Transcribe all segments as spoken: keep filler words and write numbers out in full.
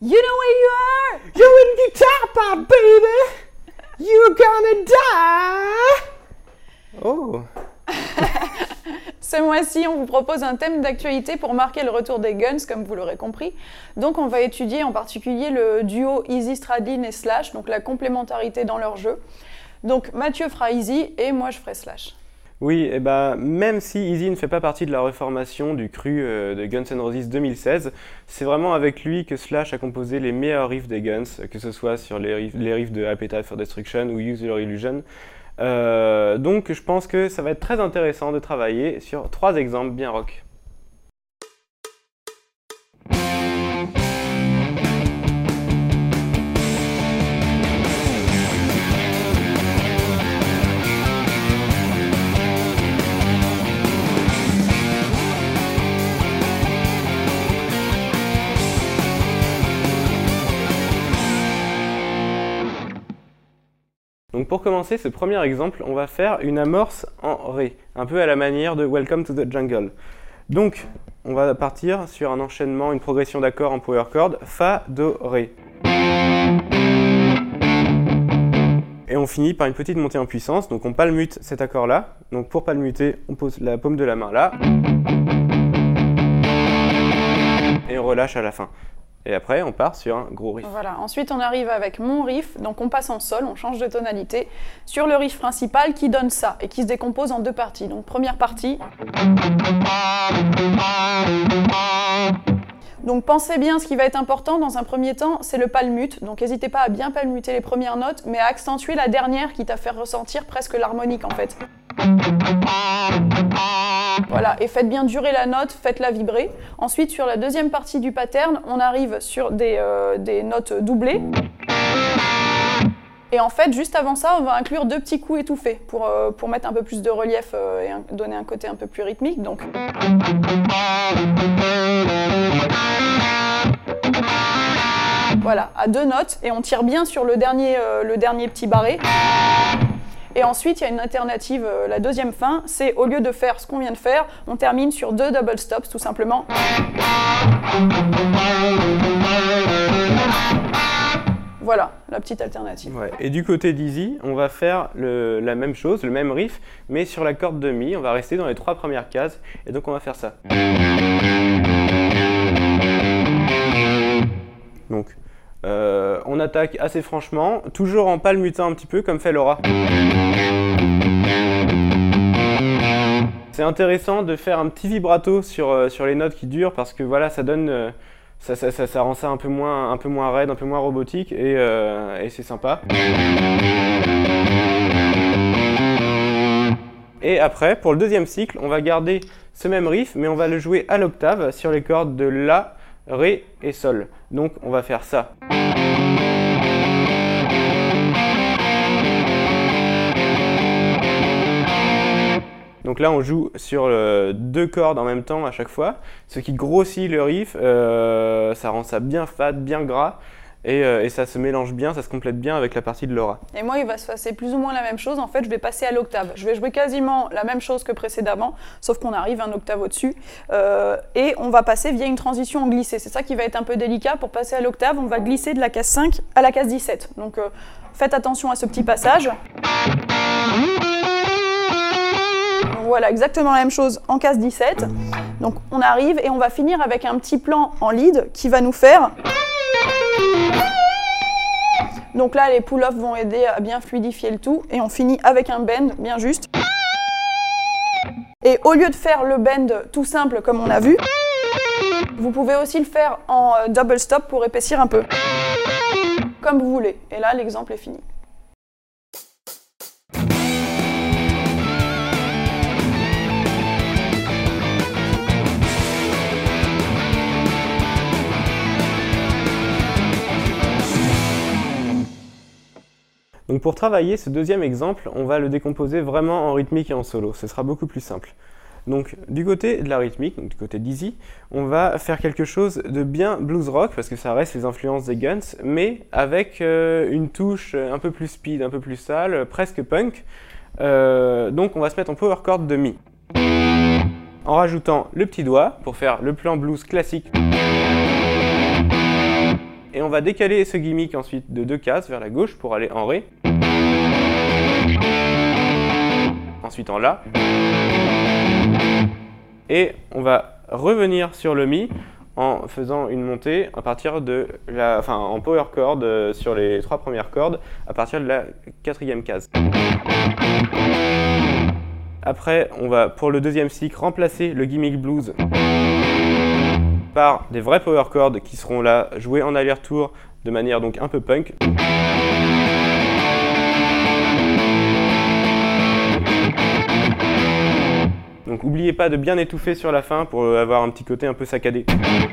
You know where you are? You're in guitar part, baby. You're gonna die. Oh. Ce mois-ci, on vous propose un thème d'actualité pour marquer le retour des Guns, comme vous l'aurez compris. Donc, on va étudier en particulier le duo Easy Stradlin et Slash, donc la complémentarité dans leur jeu. Donc, Mathieu fera Easy et moi, je ferai Slash. Oui, et ben, même si Easy ne fait pas partie de la reformation du cru euh, de Guns N' Roses deux mille seize, c'est vraiment avec lui que Slash a composé les meilleurs riffs des Guns, que ce soit sur les riffs, les riffs de Appetite for Destruction ou Use Your Illusion. Euh, donc je pense que ça va être très intéressant de travailler sur trois exemples bien rock. Donc pour commencer ce premier exemple, on va faire une amorce en Ré, un peu à la manière de Welcome to the Jungle. Donc on va partir sur un enchaînement, une progression d'accords en power chord, Fa, Do, Ré. Et on finit par une petite montée en puissance, donc on palmute cet accord-là. Donc pour palmuter, on pose la paume de la main là. Et on relâche à la fin. Et après, on part sur un gros riff. Voilà. Ensuite, on arrive avec mon riff. Donc, on passe en sol, on change de tonalité sur le riff principal qui donne ça et qui se décompose en deux parties. Donc, première partie. Donc, pensez bien, ce qui va être important dans un premier temps, c'est le palmute. Donc, n'hésitez pas à bien palmuter les premières notes, mais à accentuer la dernière qui t'a fait ressentir presque l'harmonique en fait. Voilà, et faites bien durer la note, faites-la vibrer. Ensuite, sur la deuxième partie du pattern, on arrive sur des, euh, des notes doublées. Et en fait, juste avant ça, on va inclure deux petits coups étouffés pour, euh, pour mettre un peu plus de relief euh, et un, donner un côté un peu plus rythmique. Donc... Voilà, à deux notes, et on tire bien sur le dernier, euh, le dernier petit barré. Et ensuite, il y a une alternative, euh, la deuxième fin, c'est au lieu de faire ce qu'on vient de faire, on termine sur deux double stops, tout simplement. Voilà, la petite alternative. Ouais. Et du côté d'Easy, on va faire le, la même chose, le même riff, mais sur la corde de Mi. On va rester dans les trois premières cases, et donc on va faire ça. Donc, euh, on attaque assez franchement, toujours en palmutant un petit peu, comme fait Laura. C'est intéressant de faire un petit vibrato sur, euh, sur les notes qui durent, parce que voilà, ça donne... Euh, Ça, ça, ça, ça rend ça un peu moins, un peu moins raide, un peu moins robotique, et, euh, et c'est sympa. Et après, pour le deuxième cycle, on va garder ce même riff, mais on va le jouer à l'octave sur les cordes de La, Ré et Sol. Donc on va faire ça. Donc là, on joue sur euh, deux cordes en même temps à chaque fois, ce qui grossit le riff, euh, ça rend ça bien fat, bien gras, et, euh, et ça se mélange bien, ça se complète bien avec la partie de Laura. Et moi, il va se passer plus ou moins la même chose. En fait, je vais passer à l'octave. Je vais jouer quasiment la même chose que précédemment, sauf qu'on arrive un octave au-dessus, euh, et on va passer via une transition en glissé. C'est ça qui va être un peu délicat. Pour passer à l'octave, on va glisser de la case cinq à la case dix-sept. Donc, euh, faites attention à ce petit passage. Voilà, exactement la même chose en case dix-sept. Donc on arrive et on va finir avec un petit plan en lead qui va nous faire... Donc là, les pull-offs vont aider à bien fluidifier le tout. Et on finit avec un bend bien juste. Et au lieu de faire le bend tout simple comme on a vu, vous pouvez aussi le faire en double stop pour épaissir un peu. Comme vous voulez. Et là, l'exemple est fini. Donc pour travailler ce deuxième exemple, on va le décomposer vraiment en rythmique et en solo. Ce sera beaucoup plus simple. Donc du côté de la rythmique, donc du côté d'Easy, on va faire quelque chose de bien blues rock, parce que ça reste les influences des Guns, mais avec euh, une touche un peu plus speed, un peu plus sale, presque punk. Euh, donc on va se mettre en power chord de Mi. En rajoutant le petit doigt pour faire le plan blues classique. Et on va décaler ce gimmick ensuite de deux cases vers la gauche pour aller en Ré. Ensuite en La. Et on va revenir sur le Mi en faisant une montée à partir de la, enfin en power chord euh, sur les trois premières cordes à partir de la quatrième case. Après, on va pour le deuxième cycle remplacer le gimmick blues par des vrais power chords qui seront là joués en aller-retour de manière donc un peu punk. Donc n'oubliez pas de bien étouffer sur la fin pour avoir un petit côté un peu saccadé.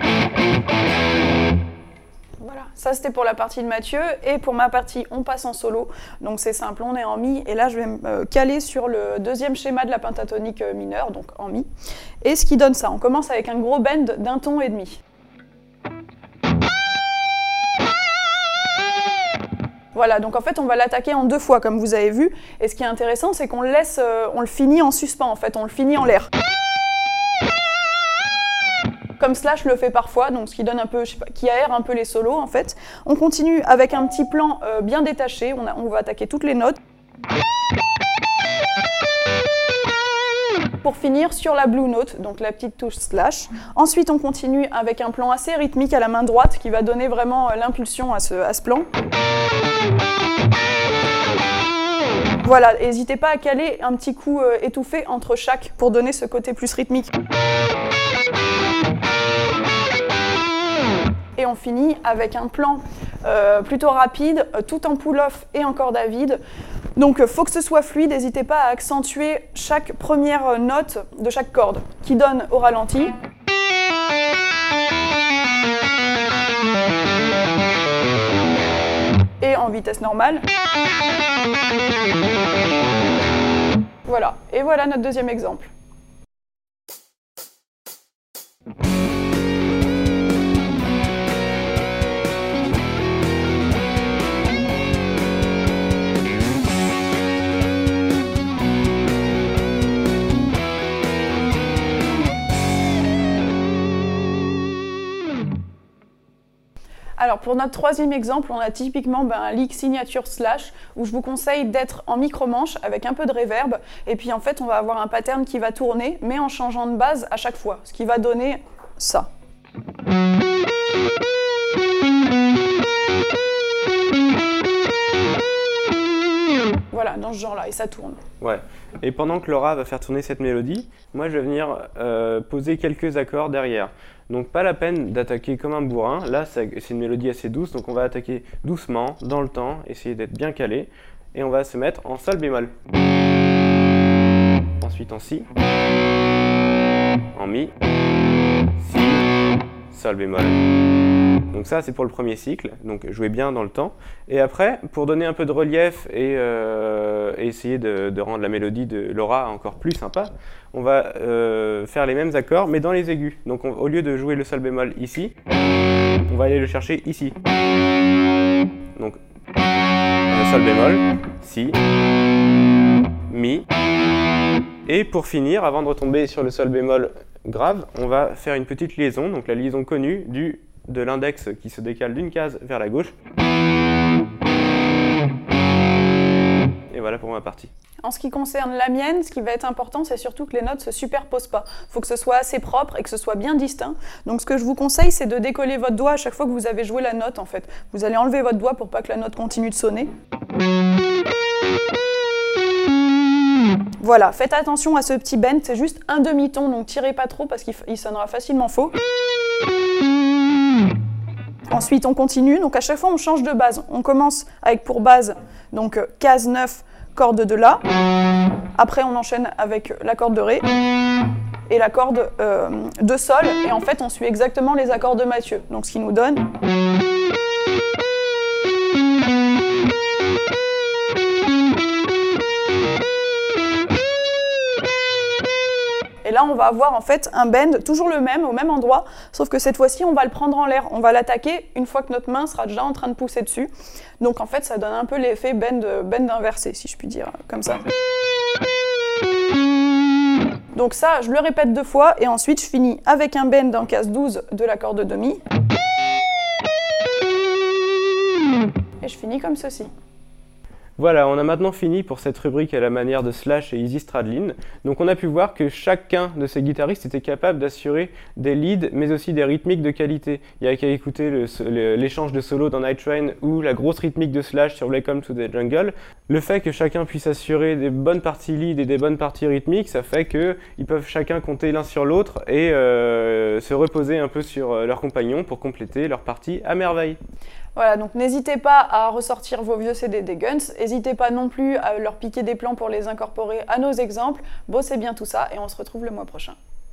Voilà, ça c'était pour la partie de Mathieu, et pour ma partie on passe en solo, donc c'est simple, on est en Mi, et là je vais me caler sur le deuxième schéma de la pentatonique mineure, donc en Mi, et ce qui donne ça, on commence avec un gros bend d'un ton et demi. Voilà, donc en fait on va l'attaquer en deux fois comme vous avez vu, et ce qui est intéressant c'est qu'on le laisse, euh, on le finit en suspens en fait, on le finit en l'air. Comme Slash le fait parfois, donc ce qui donne un peu, je sais pas, qui aère un peu les solos en fait. On continue avec un petit plan euh, bien détaché, on, a, on va attaquer toutes les notes. Pour finir sur la blue note, donc la petite touche Slash. Ensuite on continue avec un plan assez rythmique à la main droite qui va donner vraiment euh, l'impulsion à ce, à ce plan. Voilà, n'hésitez pas à caler un petit coup euh, étouffé entre chaque pour donner ce côté plus rythmique. Et on finit avec un plan euh, plutôt rapide, euh, tout en pull-off et en corde à vide. Donc il euh, faut que ce soit fluide, n'hésitez pas à accentuer chaque première note de chaque corde, qui donne au ralenti. Et en vitesse normale. Voilà, et voilà notre deuxième exemple. Alors pour notre troisième exemple, on a typiquement ben, un lick signature Slash où je vous conseille d'être en micro-manche avec un peu de reverb, et puis en fait on va avoir un pattern qui va tourner mais en changeant de base à chaque fois, ce qui va donner ça. Voilà, dans ce genre-là, et ça tourne. Ouais, et pendant que Laura va faire tourner cette mélodie, moi je vais venir euh, poser quelques accords derrière. Donc pas la peine d'attaquer comme un bourrin, là c'est une mélodie assez douce, donc on va attaquer doucement, dans le temps, essayer d'être bien calé, et on va se mettre en sol bémol. Ensuite en si, en mi, si, sol bémol. Donc ça c'est pour le premier cycle, donc jouez bien dans le temps. Et après, pour donner un peu de relief et, euh, et essayer de, de rendre la mélodie de Laura encore plus sympa, on va euh, faire les mêmes accords mais dans les aigus. Donc on, au lieu de jouer le sol bémol ici, on va aller le chercher ici. Donc le sol bémol, si, mi. Et pour finir, avant de retomber sur le sol bémol grave, on va faire une petite liaison, donc la liaison connue du de l'index qui se décale d'une case vers la gauche. Et voilà pour ma partie. En ce qui concerne la mienne, ce qui va être important, c'est surtout que les notes ne se superposent pas. Il faut que ce soit assez propre et que ce soit bien distinct. Donc ce que je vous conseille, c'est de décoller votre doigt à chaque fois que vous avez joué la note en fait. Vous allez enlever votre doigt pour pas que la note continue de sonner. Voilà, faites attention à ce petit bend, c'est juste un demi-ton, donc tirez pas trop parce qu'il sonnera facilement faux. Ensuite on continue, donc à chaque fois on change de base. On commence avec pour base, donc case neuf, corde de La. Après on enchaîne avec la corde de Ré et la corde euh, de Sol. Et en fait on suit exactement les accords de Mathieu. Donc ce qui nous donne... Et là, on va avoir en fait un bend, toujours le même, au même endroit, sauf que cette fois-ci, on va le prendre en l'air. On va l'attaquer une fois que notre main sera déjà en train de pousser dessus. Donc en fait, ça donne un peu l'effet bend, bend inversé, si je puis dire, comme ça. Donc ça, je le répète deux fois, et ensuite je finis avec un bend en case douze de la corde de Mi. et je finis comme ceci. Voilà, on a maintenant fini pour cette rubrique à la manière de Slash et Izzy Stradlin. Donc on a pu voir que chacun de ces guitaristes était capable d'assurer des leads, mais aussi des rythmiques de qualité. Il n'y a qu'à écouter l'échange de solo dans Night Train ou la grosse rythmique de Slash sur Welcome to the Jungle. Le fait que chacun puisse assurer des bonnes parties lead et des bonnes parties rythmiques, ça fait qu'ils peuvent chacun compter l'un sur l'autre et euh, se reposer un peu sur leur compagnon pour compléter leur partie à merveille. Voilà, donc n'hésitez pas à ressortir vos vieux C D des Guns, n'hésitez pas non plus à leur piquer des plans pour les incorporer à nos exemples. Bossez bien tout ça et on se retrouve le mois prochain.